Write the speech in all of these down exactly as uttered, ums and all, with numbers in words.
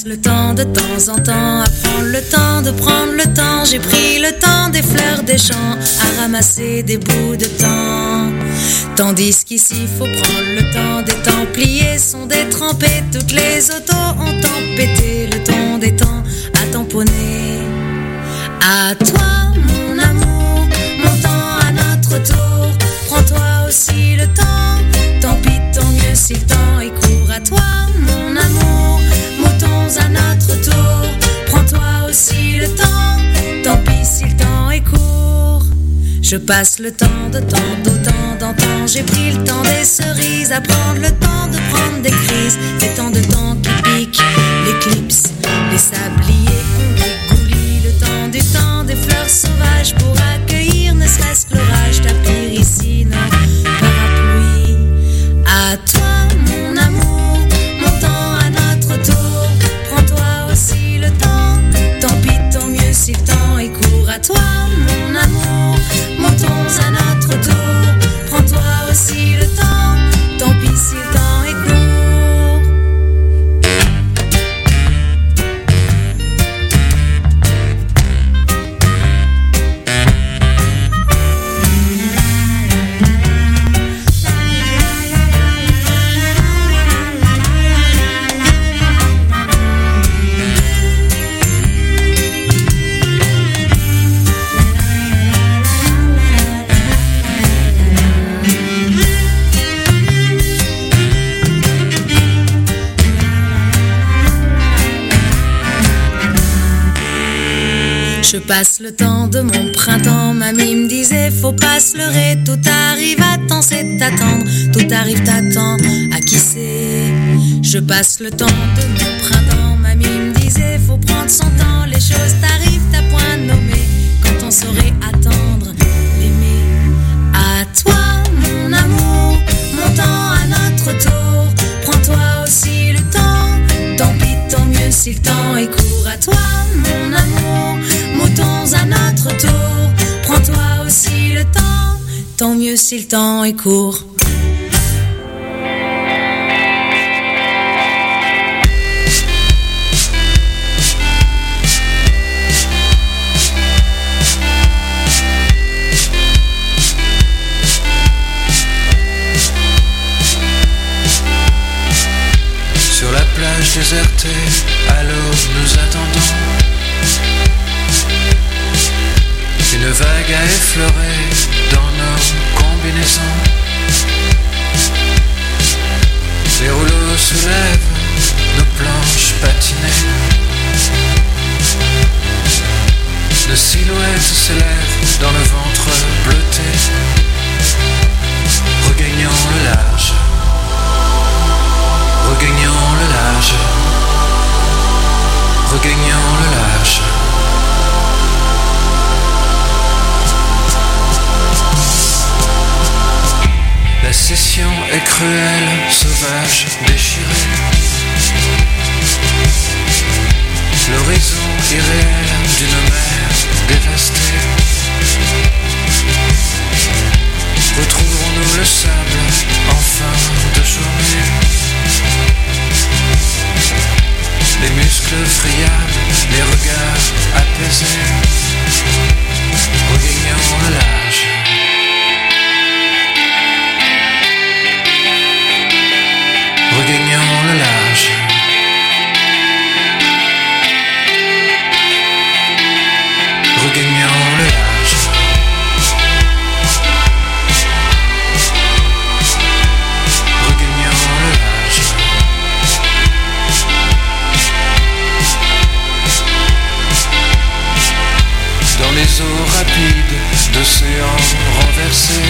le temps de temps en temps à prendre le temps de prendre le temps. J'ai pris le temps des fleurs des champs à ramasser des bouts de temps. Tandis qu'ici faut prendre le temps des Templiers sont détrempés. Toutes les autos ont tempêté le ton des temps à tamponner. À toi mon amour, mon temps à notre tour. Prends-toi aussi le temps, tant pis tant mieux si le temps est court. À toi mon amour, moutons à notre tour. Prends-toi aussi le temps, tant pis si le temps est court. Je passe le temps de temps d'autant d'antan. J'ai pris le temps des cerises, à prendre le temps de prendre des crises. Des temps de temps qui piquent l'éclipse, les sabliers ont des goulis. Le temps du temps des fleurs sauvages pour accueillir ne serait-ce que l'orage. Tapir ici nos parapluies. À toi mon amour, mon temps à notre tour. Prends-toi aussi le temps, tant pis tant mieux si le temps est court. À toi mon amour, montons à notre tour. Prends-toi aussi le temps, tant pis si le temps est court. Je passe le temps de mon printemps, mamie me disait faut pas se leurrer, tout arrive à temps, c'est attendre, tout arrive t'attend, à qui c'est. Je passe le temps de mon printemps, mamie me disait faut prendre son temps, les choses t'arrivent à point nommé, quand on saurait attendre, l'aimer. À toi mon amour, mon temps à notre tour, prends-toi aussi le temps, tant pis tant mieux si le temps est court. À toi mon amour, moutons à notre tour, prends-toi aussi le temps, tant mieux si le temps est court. Sur la plage désertée, à l'aube nous attendons. Une vague a effleuré dans nos combinaisons. Les rouleaux soulèvent nos planches patinées. Nos silhouettes s'élèvent dans le ventre bleuté. Regagnons le large. Regagnons le large. Regagnons le large. La session est cruelle, sauvage, déchirée. L'horizon irréel d'une mer dévastée. Retrouverons-nous le sable en fin de journée? Les muscles friables, les regards apaisés. Regagnons le large. Regagnons le large. Regagnons le large. Regagnons le large. Dans les eaux rapides d'océans renversés,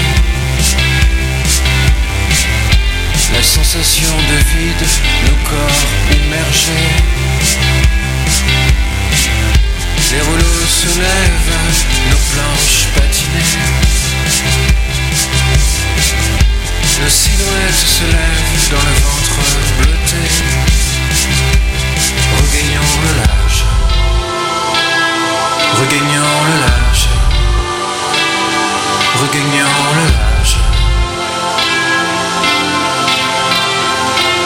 la sensation de vide, nos corps immergés. Les rouleaux soulèvent nos planches patinées. Nos silhouettes se lèvent dans le ventre bleuté. Regagnons le large. Regagnons le large. Regagnons le large.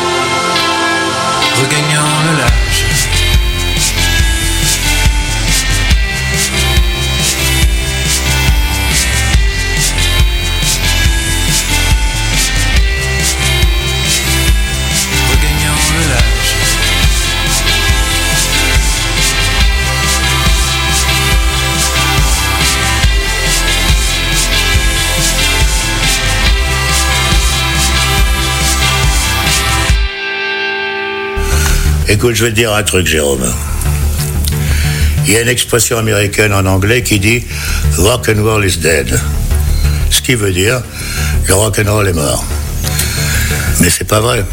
Écoute, je vais te dire un truc, Jérôme. Il y a une expression américaine en anglais qui dit « rock and roll is dead ». Ce qui veut dire « le rock and roll est mort ». Mais c'est pas vrai.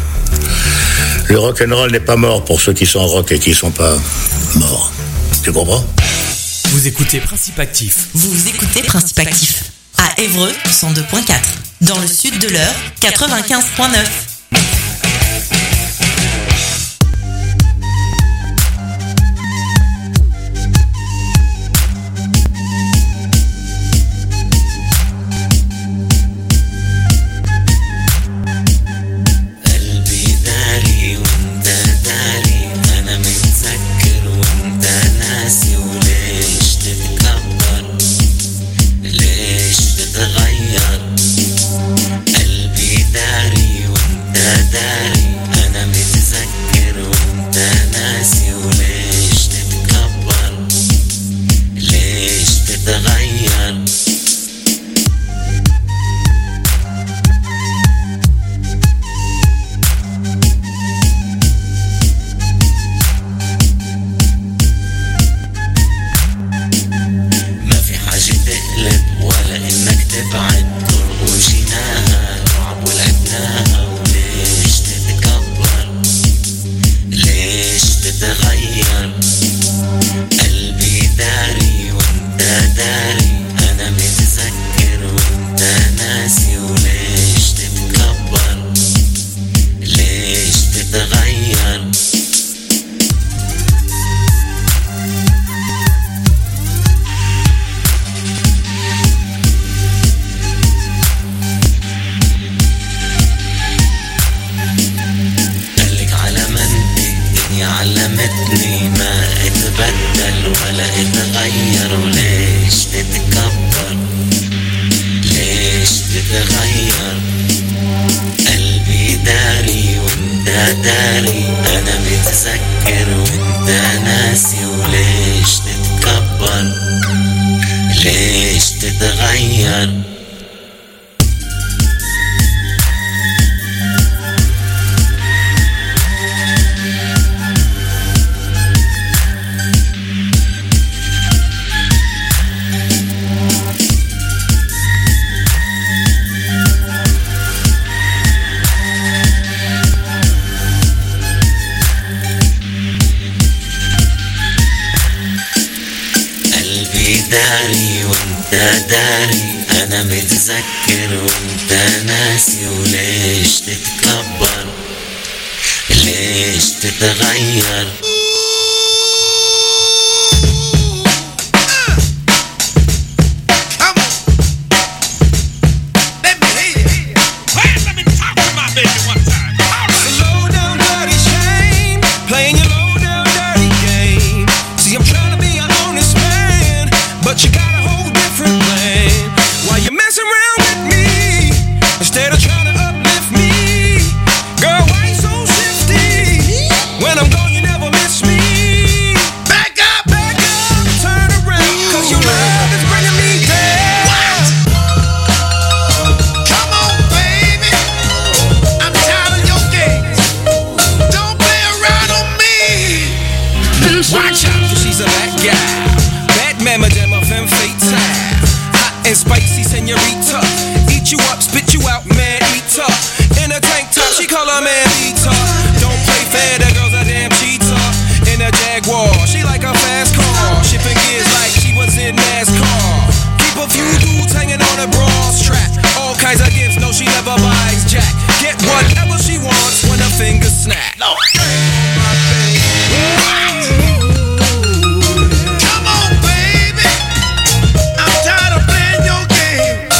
Le rock and roll n'est pas mort pour ceux qui sont rock et qui sont pas morts. Tu comprends ? Vous écoutez Principe Actif. Vous écoutez Principe Actif. À Évreux, cent deux virgule quatre. Dans le sud de l'Eure, quatre-vingt-quinze virgule neuf.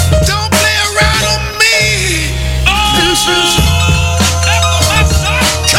Come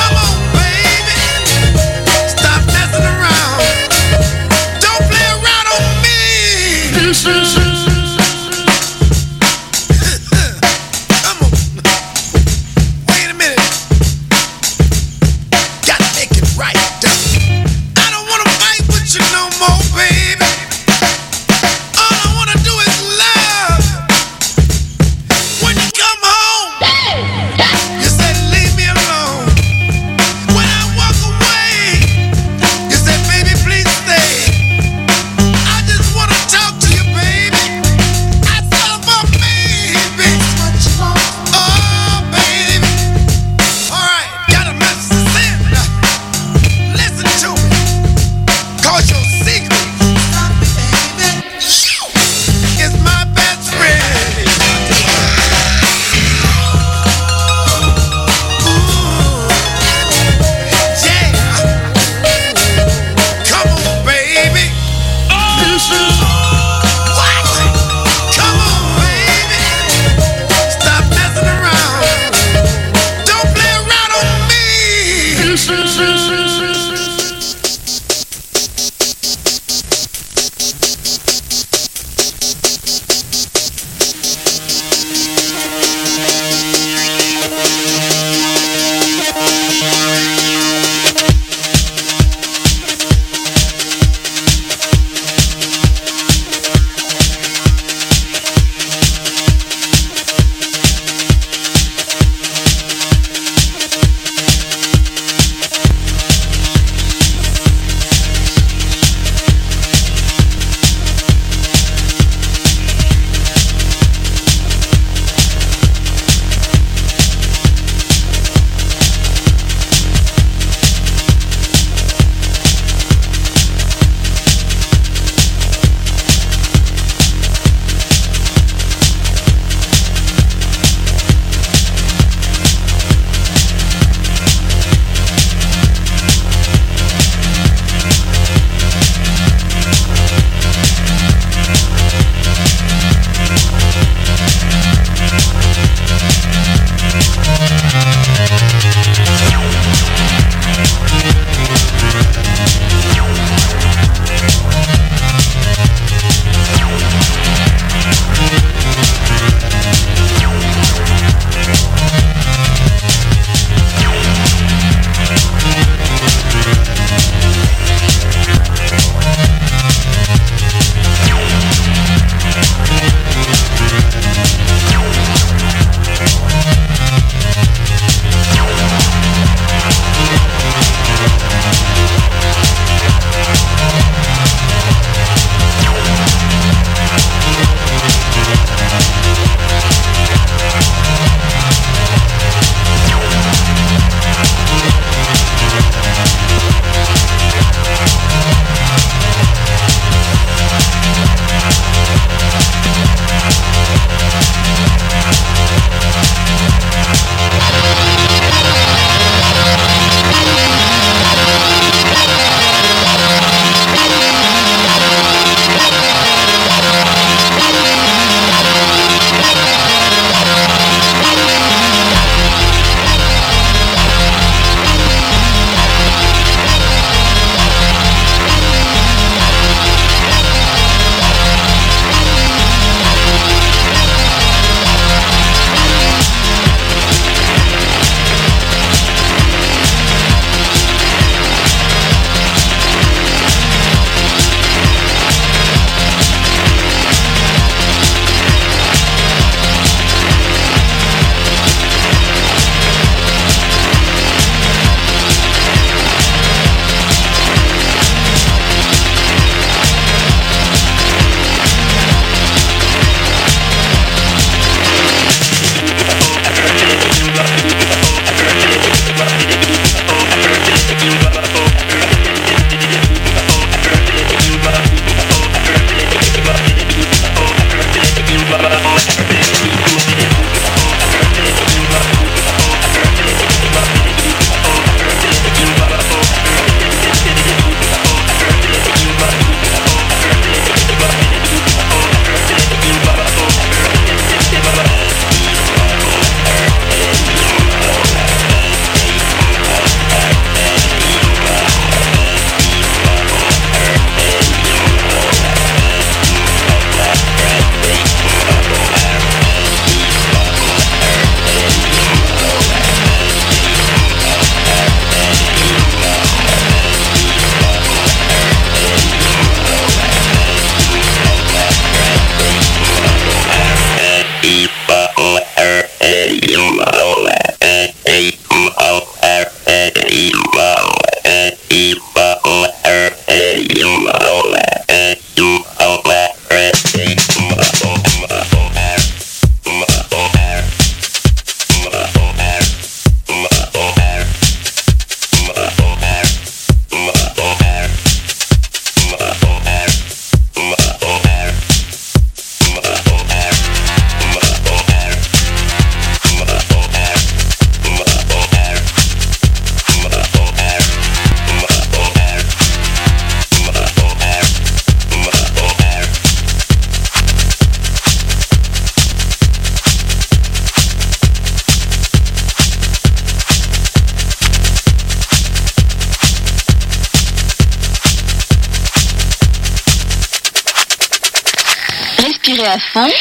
à fond.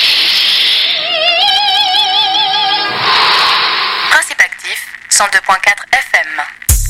Principe actif, cent deux point quatre F M.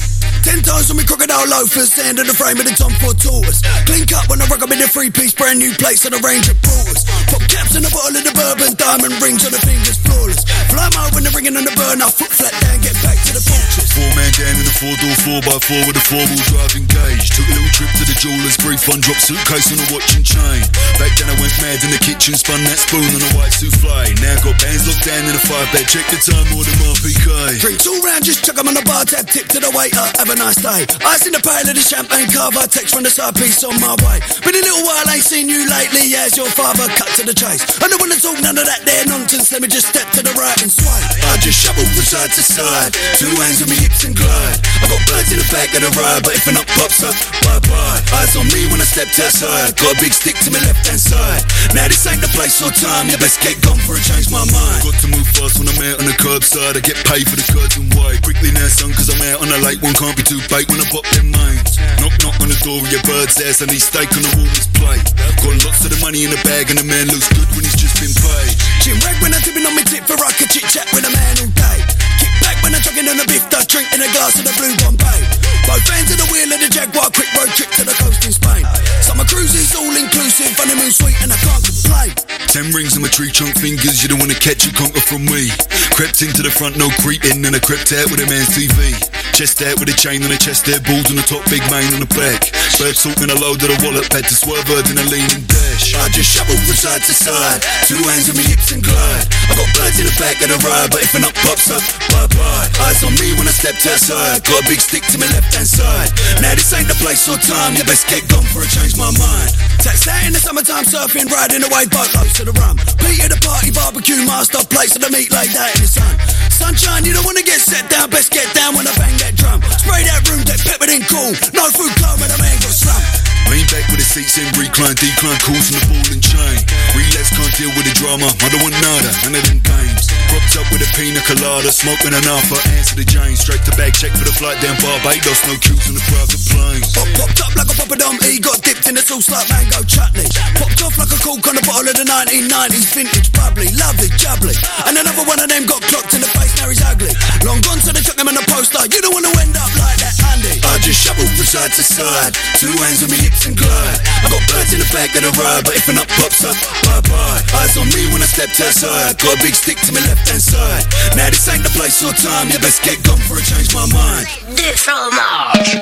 Ten times on me crocodile loafers, stand in the frame of the Tom Ford Taurus. Clean cut when I rock up in the three-piece, brand new plates on the range of Porters. Pop caps in the bottle of the bourbon, diamond rings on the fingers, flawless. Fly my when the ringing on the burn, I foot flat down, get back to the fortress. Four man down in the four-door four by four with a four-wheel drive engaged. Took a little trip to the jeweller's, brief fun, drop suitcase on a watch and chain. Back then I went mad in the kitchen, spun that spoon on a white souffle. Now got bands locked down in a five-bed, check the time, more than R P K. Drink two round, just chuck 'em on the bar tab, tip to the waiter, have a nice day. Ice in the pail of the champagne carver, text from the side piece on my way. Been a little while, ain't seen you lately, as your father cut to the chase. I don't wanna talk none of that there nonsense, let me just step to the right and sway. I just shuffle from side to side, two hands on me hips and glide. I got birds in the back of the ride, but if a knock pops up, bye-bye. Eyes on me when I stepped outside, got a big stick to my left-hand side. Now this ain't the place or time, you best get gone for it, change my mind. Got to move fast when I'm out on the curbside, I get paid for the curds and white. Quickly now son, cause I'm out on the late one, can't be too bait when I pop them mains. Knock knock on the door of your bird's ass, I need steak on the woman's plate. Got lots of the money in the bag and the man looks good when he's just been paid. Chin rag when I'm tipping on me tip for I could chit chat with a man all day. Kick back when I'm chugging on the biff, I drink in a glass of the blue Bombay. Both hands of the wheel of the Jaguar, quick road trip to the coast in Spain. Summer cruises all inclusive, honeymoon sweet and I can't complain. Ten rings on my tree trunk fingers, you don't wanna catch a conquer from me. Crept into the front, no creeping, and I crept out with a man's T V. Chest out with a chain on the chest, there balls on the top, big mane on the back. Bird talking a load of the wallet, had to swerve her in a lean and dash. I just shuffle from side to side, two hands on me hips and glide. I got birds in the back of the ride, but if a knock pops up, bye-bye. Eyes on me when I stepped outside, got a big stick to my left-hand side. Now this ain't the place or time, you best get gone for it, change my mind. Text out in the summertime, surfing, riding away, boatloads to the rum. Pete at the party, barbecue, master, plates of the meat laid out in the sun. Sunshine, you don't wanna get set down, best get down when I bang that drum. Spray that room, that peppered in cool, no food cold when a man got slumped. Lean back with the seats in, recline, decline, calls from the ball and chain. Relax, can't deal with the drama, I don't want nada, none of them games. Propped up with a pina colada, smoking an alpha, answer the James. Straight to bag, check for the flight down Barbados, no queues on the private planes. Pop, popped up like a poppadom E, got dipped in the sauce like mango chutney. Popped off like a cork on a bottle of the nineteen nineties vintage bubbly, lovely, jubbly. And another one of them got clocked in the face, now he's ugly. Long gone, so they chuck him on the poster, you don't wanna end up like that Andy. I just shuffle from side to side, two hands on me hips and glide. I got birds in the back of the ride, but if a knock pops up, bye-bye. Eyes on me when I stepped outside, got a big stick to my left-hand side. Now this ain't the place or time, you best get gone for it, change my mind. This fromage.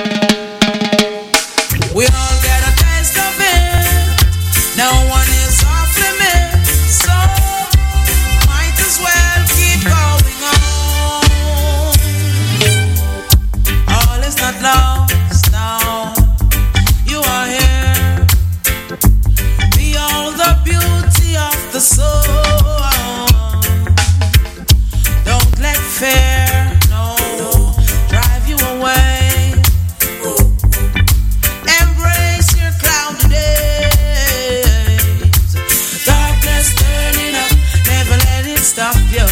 We all get a taste of it, no one is off limit, so might as well keep going on. All is not lost now, you are here, behold the beauty of the soul. Don't let fear, no, drive you away. Embrace your cloudy days. Darkness turning up, never let it stop you.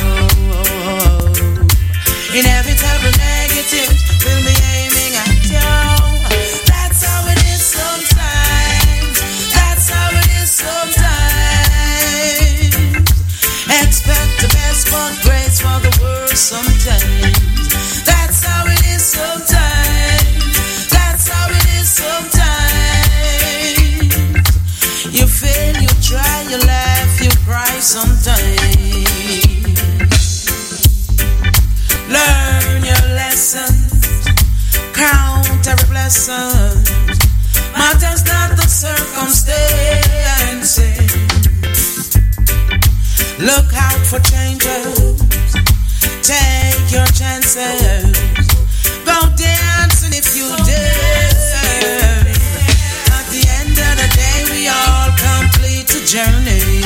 Inevitable negatives will be aiming at you. That's how it is sometimes. That's how it is sometimes. Expect the best but grace for the worst sometimes. That's how it is sometimes. That's how it is sometimes. You fail, you try, you laugh, you cry sometimes. Learn your lessons, count every blessing. Matters not the circumstances. Look out for changes, take your chances. Go dancing if you dare. At the end of the day, we all complete the journey.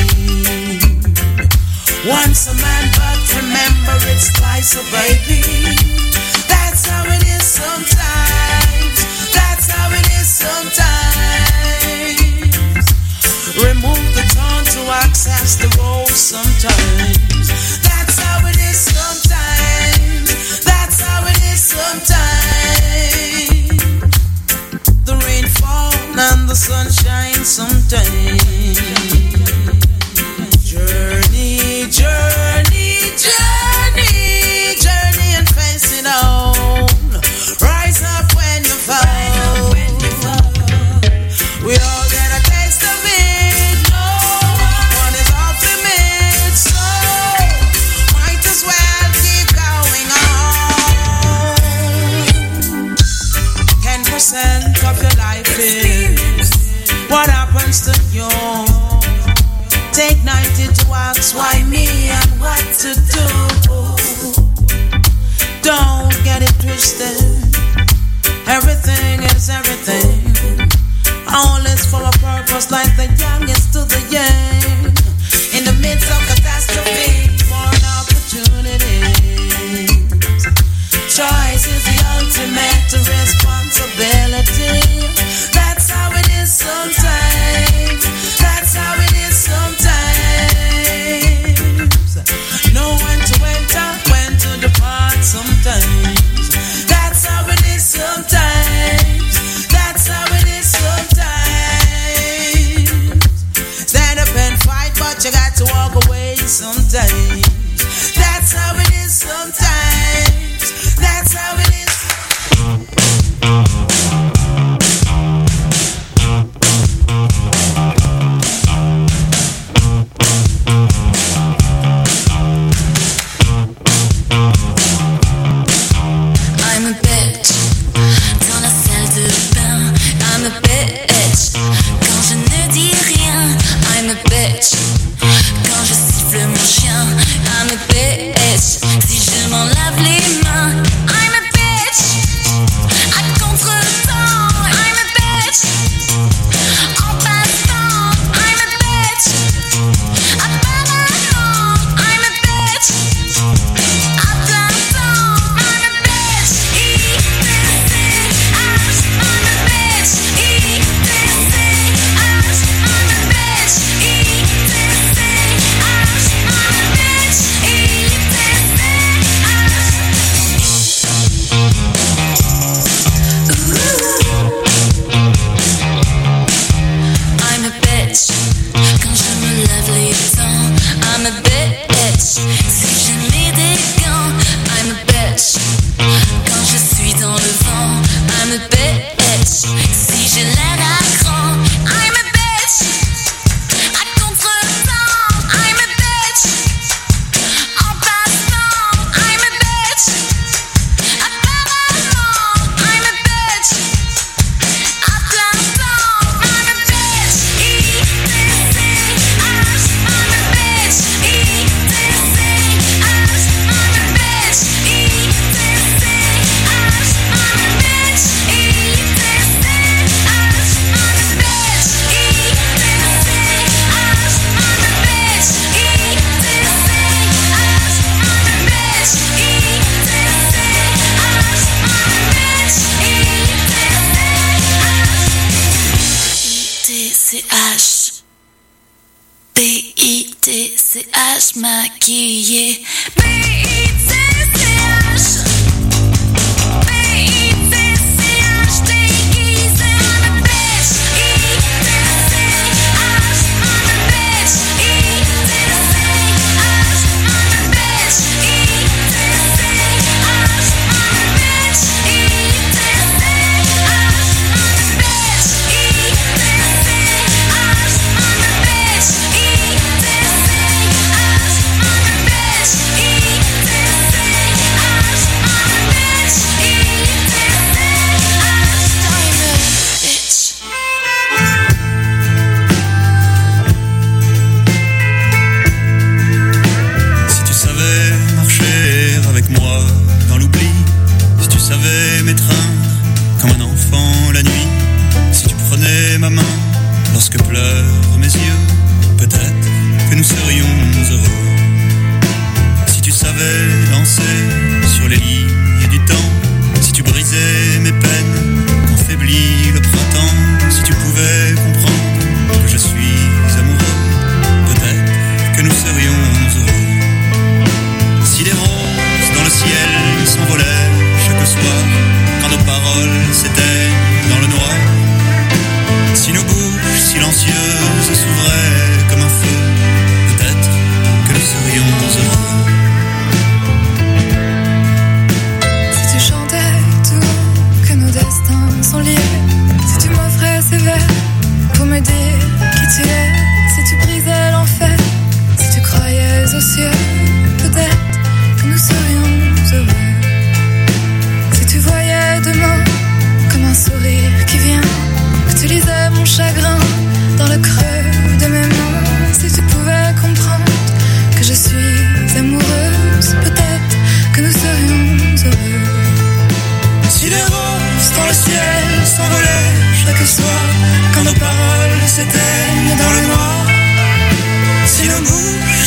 Once a man, but remember it's twice a baby. That's how it is sometimes. That's how it is sometimes. Remove the tongue to access the role sometimes. That's how it is sometimes. That's how it is sometimes. The rain falls and the sun shines sometimes. ask why me and what to do. Don't get it twisted. Everything is everything. All is for a purpose, like the youngest to the young. In the midst of catastrophe, for an opportunity. Choice is the ultimate responsibility. That's how it is sometimes. That's how it is sometimes. Know when to enter, when to depart sometimes. That's how it is sometimes. That's how it is sometimes. Stand up and fight, but you got to walk away sometimes. That's how it is sometimes. That's how it is. I'm a bitch dans la salle de bain. I'm a bitch quand je ne dis rien. I'm a bitch quand je siffle mon chien. I'm a bitch si je m'en lave les mains. I'm a bitch à contre-temps. I'm a bitch en passant. I'm a bitch apparemment. I'm a bitch à plein temps. I'm a bitch I T C H. I'm a bitch I T C H. I'm a bitch I T C H. I'm a bitch I T C I'm a bitch quand je me lave les dents. I'm a bitch si je mets des gants. I'm a bitch quand je suis dans le vent. I'm a bitch si j'ai l'air à cran. I'm a bitch à contre-temps. I'm a bitch en passant. I'm a bitch apparemment. I'm a bitch à plein temps. I'm a bitch I T C H. I'm a bitch I T C H. I'm a bitch I T C H. I'm a bitch I T C H. I'm a bitch I T C H. I'm a bitch I T C H. I'm a bitch I T C H. B I T C H maquillé. B I T C H. B I T C H déguisé. I'm a bitch I T C H. I'm a bitch I T C H. I'm a bitch I T C H. I'm a bitch I T C H. I'm a bitch I T C H. I'm a bitch I T C H. I'm a bitch I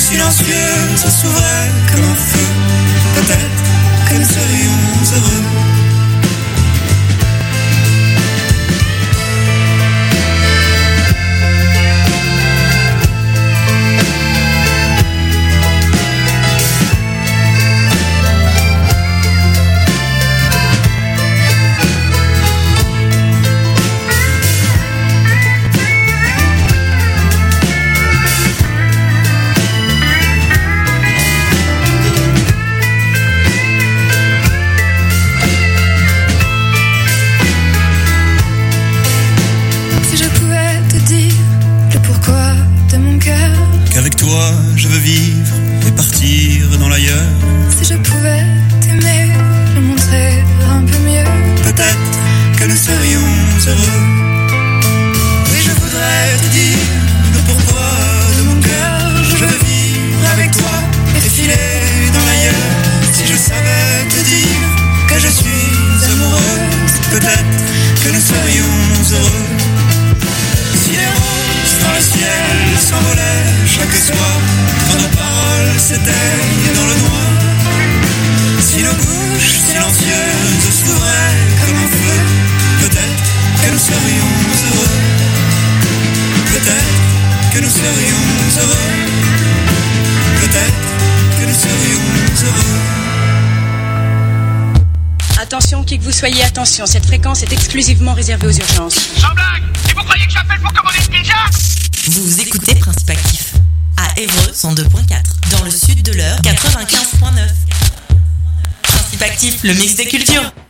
silencieux se s'ouvrait comme un feu. Peut-être que nous serions heureux. Je veux vivre et partir dans l'ailleurs. Si je pouvais t'aimer, le montrer un peu mieux. Peut-être que nous serions heureux. Oui, je voudrais te dire le pourquoi de mon cœur. Je veux vivre avec toi et filer dans l'ailleurs. Si je savais te dire que je suis amoureuse, peut-être que nous serions heureux. Si les roses dans le ciel s'envolaient chaque soir, quand nos paroles s'éteignent dans le noir, si nos bouches silencieuses s'ouvraient comme un feu, peut-être que nous serions heureux. Peut-être que nous serions heureux. Peut-être que nous serions heureux. Attention, qui que vous soyez, attention, cette fréquence est exclusivement réservée aux urgences. Sans blague! Et vous croyez que j'appelle pour commander une pizza? Vous écoutez Principe Actif à Évreux cent deux point quatre, dans le sud de l'Eure quatre-vingt-quinze point neuf. Principe Actif, le mix des cultures.